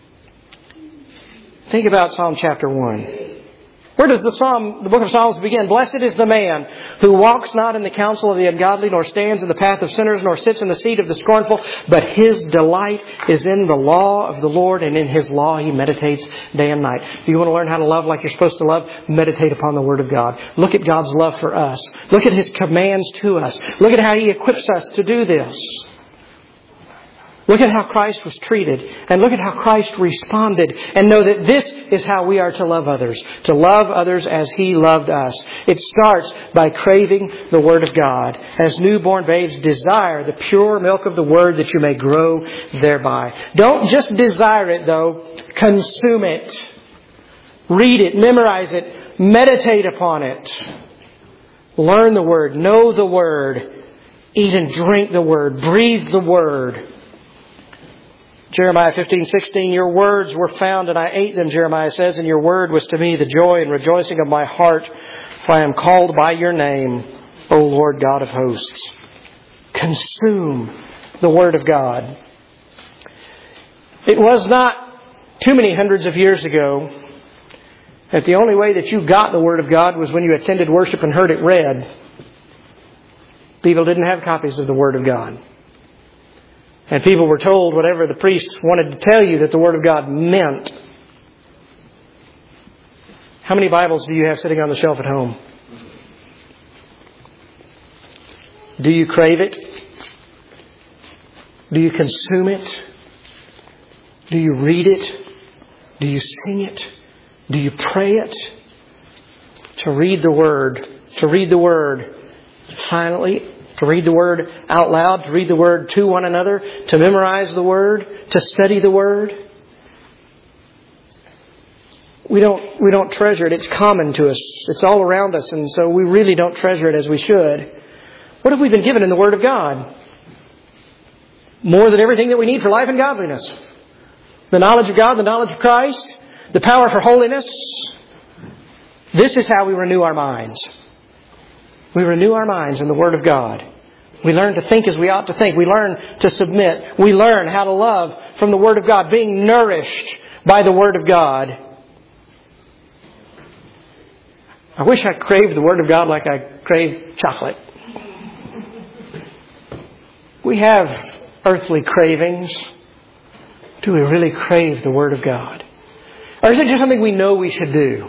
Think about Psalm chapter one. Where does the Psalm, the book of Psalms begin? Blessed is the man who walks not in the counsel of the ungodly, nor stands in the path of sinners, nor sits in the seat of the scornful, but his delight is in the law of the Lord, and in His law he meditates day and night. Do you want to learn how to love like you're supposed to love? Meditate upon the Word of God. Look at God's love for us. Look at His commands to us. Look at how He equips us to do this. Look at how Christ was treated, and look at how Christ responded, and know that this is how we are to love others. To love others as He loved us. It starts by craving the Word of God. As newborn babes, desire the pure milk of the Word that you may grow thereby. Don't just desire it, though. Consume it. Read it. Memorize it. Meditate upon it. Learn the Word. Know the Word. Eat and drink the Word. Breathe the Word. Jeremiah fifteen sixteen, your words were found and I ate them, Jeremiah says, and your word was to me the joy and rejoicing of my heart, for I am called by your name, O Lord God of hosts. Consume the Word of God. It was not too many hundreds of years ago that the only way that you got the Word of God was when you attended worship and heard it read. People didn't have copies of the Word of God. And people were told whatever the priest wanted to tell you that the Word of God meant. How many Bibles do you have sitting on the shelf at home? Do you crave it? Do you consume it? Do you read it? Do you sing it? Do you pray it? To read the Word. To read the Word silently. To read the Word out loud, to read the Word to one another, to memorize the Word, to study the Word. We don't, we don't treasure it. It's common to us. It's all around us, and so we really don't treasure it as we should. What have we been given in the Word of God? More than everything that we need for life and godliness. The knowledge of God, the knowledge of Christ, the power for holiness. This is how we renew our minds. We renew our minds in the Word of God. We learn to think as we ought to think. We learn to submit. We learn how to love from the Word of God, being nourished by the Word of God. I wish I craved the Word of God like I crave chocolate. We have earthly cravings, do we really crave the Word of God? Or is it just something we know we should do?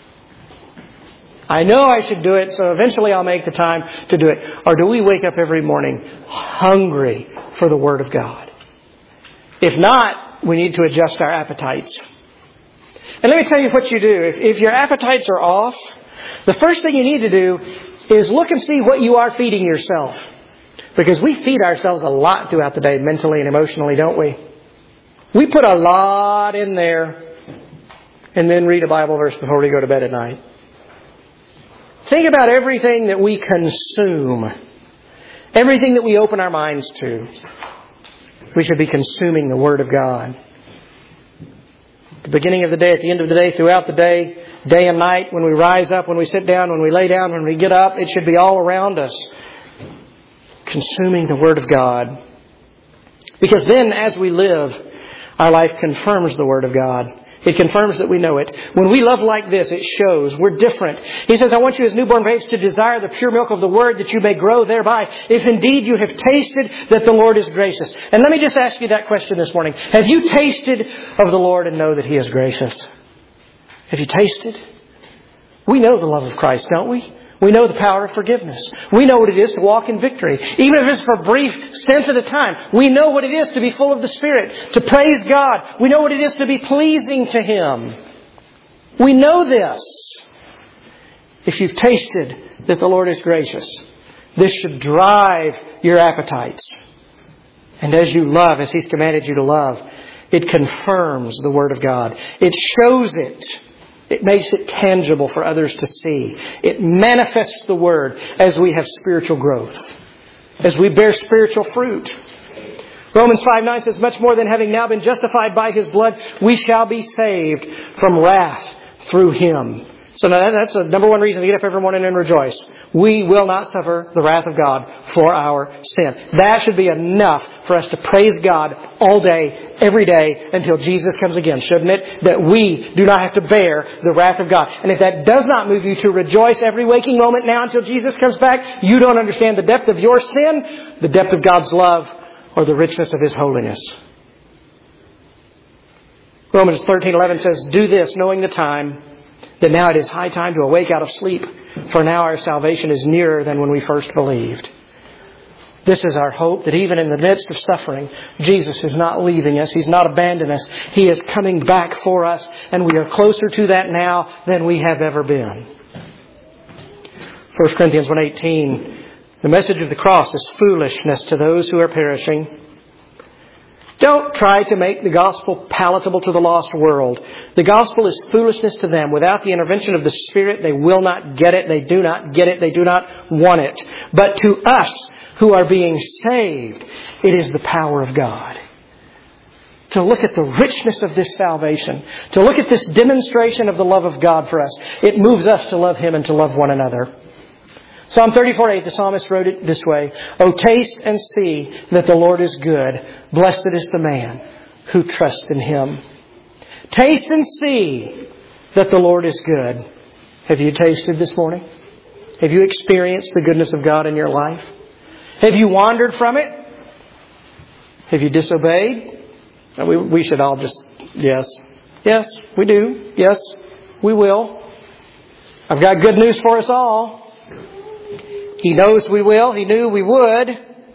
I know I should do it, so eventually I'll make the time to do it. Or do we wake up every morning hungry for the Word of God? If not, we need to adjust our appetites. And let me tell you what you do. If, if your appetites are off, the first thing you need to do is look and see what you are feeding yourself. Because we feed ourselves a lot throughout the day, mentally and emotionally, don't we? We put a lot in there and then read a Bible verse before we go to bed at night. Think about everything that we consume. Everything that we open our minds to. We should be consuming the Word of God. At the beginning of the day, at the end of the day, throughout the day, day and night, when we rise up, when we sit down, when we lay down, when we get up, it should be all around us. Consuming the Word of God. Because then, as we live, our life confirms the Word of God. It confirms that we know it. When we love like this, it shows we're different. He says, I want you as newborn babes to desire the pure milk of the Word that you may grow thereby, if indeed you have tasted that the Lord is gracious. And let me just ask you that question this morning. Have you tasted of the Lord and know that He is gracious? Have you tasted? We know the love of Christ, don't we? We know the power of forgiveness. We know what it is to walk in victory. Even if it's for brief stints at a time. We know what it is to be full of the Spirit. To praise God. We know what it is to be pleasing to Him. We know this. If you've tasted that the Lord is gracious, this should drive your appetites. And as you love, as He's commanded you to love, it confirms the Word of God. It shows it. It makes it tangible for others to see. It manifests the Word as we have spiritual growth. As we bear spiritual fruit. Romans five nine says, much more than having now been justified by His blood, we shall be saved from wrath through Him. So now that's the number one reason to get up every morning and rejoice. We will not suffer the wrath of God for our sin. That should be enough for us to praise God all day, every day, until Jesus comes again, shouldn't it? That we do not have to bear the wrath of God. And if that does not move you to rejoice every waking moment now until Jesus comes back, you don't understand the depth of your sin, the depth of God's love, or the richness of His holiness. Romans thirteen eleven says, do this, knowing the time, that now it is high time to awake out of sleep, for now our salvation is nearer than when we first believed. This is our hope, that even in the midst of suffering, Jesus is not leaving us. He's not abandoning us. He is coming back for us, and we are closer to that now than we have ever been. First Corinthians one eighteen, the message of the cross is foolishness to those who are perishing. Don't try to make the gospel palatable to the lost world. The gospel is foolishness to them. Without the intervention of the Spirit, they will not get it. They do not get it. They do not want it. But to us who are being saved, it is the power of God. To look at the richness of this salvation, to look at this demonstration of the love of God for us, it moves us to love Him and to love one another. Psalm thirty-four eight, the psalmist wrote it this way. Oh, taste and see that the Lord is good. Blessed is the man who trusts in Him. Taste and see that the Lord is good. Have you tasted this morning? Have you experienced the goodness of God in your life? Have you wandered from it? Have you disobeyed? We, we should all just, yes. Yes, we do. Yes, we will. I've got good news for us all. He knows we will. He knew we would.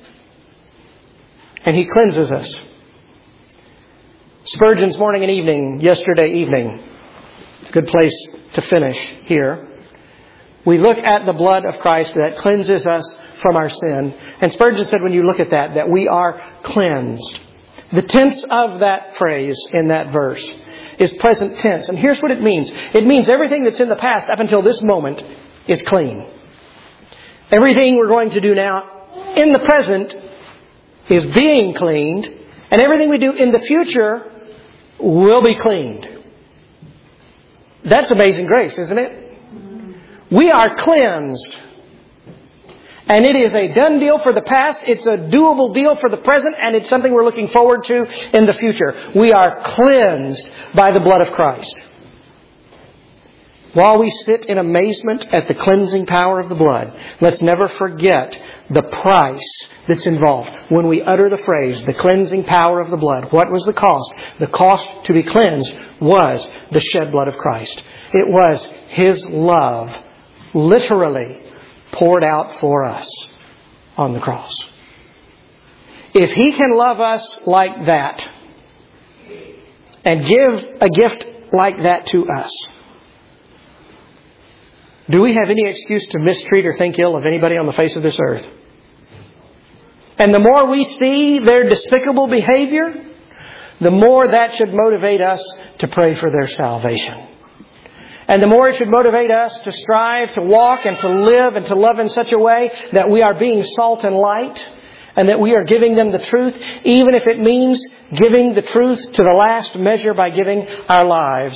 And He cleanses us. Spurgeon's morning and evening, yesterday evening. It's a good place to finish here. We look at the blood of Christ that cleanses us from our sin. And Spurgeon said when you look at that, that we are cleansed. The tense of that phrase in that verse is present tense. And here's what it means. It means everything that's in the past up until this moment is clean. Everything we're going to do now in the present is being cleaned. And everything we do in the future will be cleaned. That's amazing grace, isn't it? We are cleansed. And it is a done deal for the past. It's a doable deal for the present. And it's something we're looking forward to in the future. We are cleansed by the blood of Christ. while we sit in amazement at the cleansing power of the blood, let's never forget the price that's involved. When we utter the phrase, the cleansing power of the blood, what was the cost? The cost to be cleansed was the shed blood of Christ. It was His love literally poured out for us on the cross. If He can love us like that and give a gift like that to us, do we have any excuse to mistreat or think ill of anybody on the face of this earth? And the more we see their despicable behavior, the more that should motivate us to pray for their salvation. And the more it should motivate us to strive to walk and to live and to love in such a way that we are being salt and light, and that we are giving them the truth, even if it means giving the truth to the last measure by giving our lives.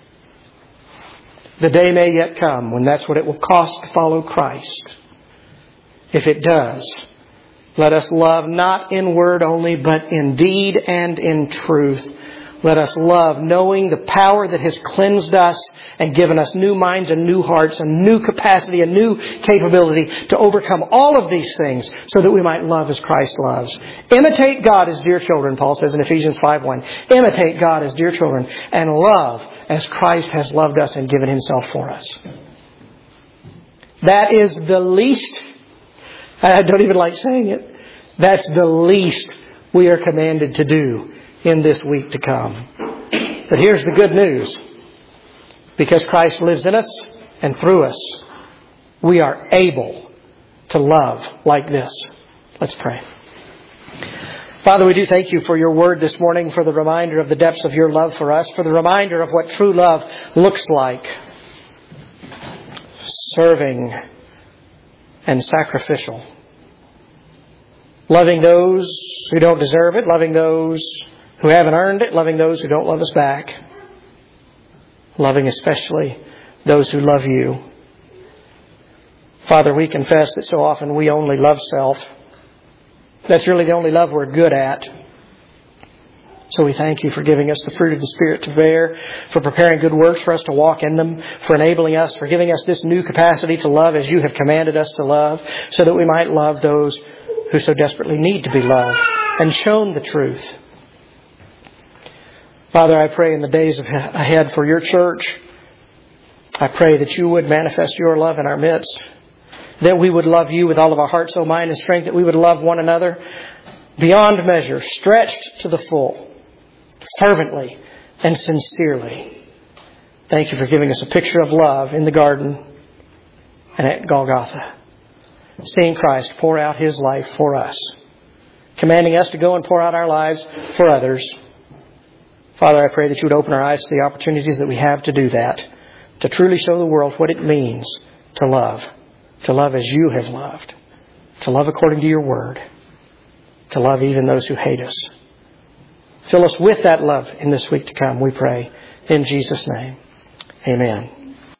The day may yet come when that's what it will cost to follow Christ. If it does, let us love not in word only, but in deed and in truth. Let us love knowing the power that has cleansed us and given us new minds and new hearts and new capacity and new capability to overcome all of these things so that we might love as Christ loves. Imitate God as dear children, Paul says in Ephesians five one. Imitate God as dear children and love as Christ has loved us and given Himself for us. That is the least, I don't even like saying it, that's the least we are commanded to do in this week to come. But here's the good news. Because Christ lives in us and through us, we are able to love like this. Let's pray. Father, we do thank You for Your word this morning, for the reminder of the depths of Your love for us, for the reminder of what true love looks like. Serving and sacrificial. Loving those who don't deserve it, loving those who haven't earned it, loving those who don't love us back. Loving especially those who love You. Father, we confess that so often we only love self. That's really the only love we're good at. So we thank You for giving us the fruit of the Spirit to bear, for preparing good works for us to walk in them, for enabling us, for giving us this new capacity to love as You have commanded us to love, so that we might love those who so desperately need to be loved and shown the truth. Father, I pray in the days ahead for Your church, I pray that You would manifest Your love in our midst, that we would love You with all of our heart, soul, mind, and strength, that we would love one another beyond measure, stretched to the full, fervently and sincerely. Thank You for giving us a picture of love in the garden and at Golgotha, seeing Christ pour out His life for us, commanding us to go and pour out our lives for others. Father, I pray that You would open our eyes to the opportunities that we have to do that, to truly show the world what it means to love, to love as You have loved, to love according to Your word, to love even those who hate us. Fill us with that love in this week to come, we pray. In Jesus' name, amen.